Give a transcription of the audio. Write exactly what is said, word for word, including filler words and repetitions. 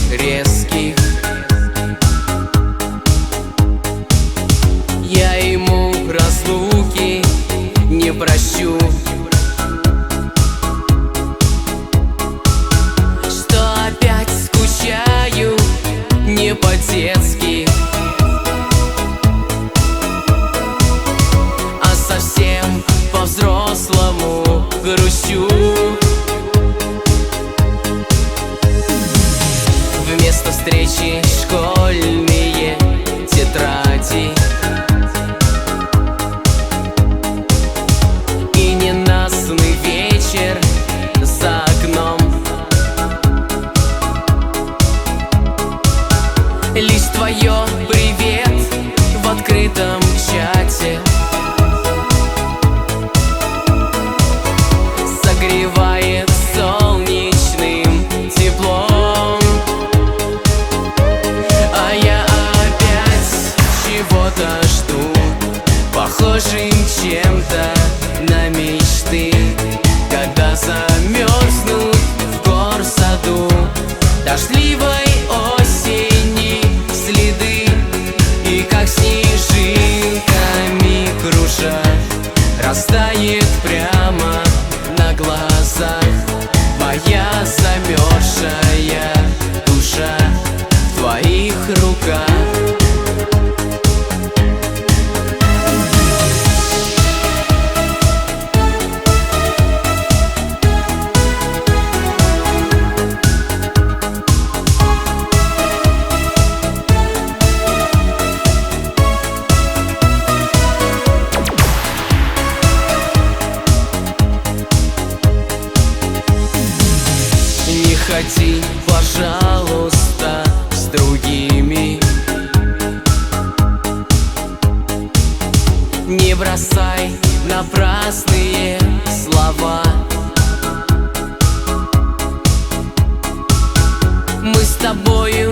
резких. Я ему разлуки не прощу, что опять скучаю не по-детски, а совсем по-взрослому грущу. Вместо встречи школьные тетради и ненастный вечер за окном. Лишь твое привет в открытом чате согревает солнечным теплом. А я опять чего-то жду, похожим чем-то на мечты, когда замерзнут в горсаду дождливой осени следы, и как снежинками круша растает прямо на глазах моя замерзшая душа в твоих руках. Не ходи, пожалуйста, с другими, не бросай напрасные слова. Мы с тобою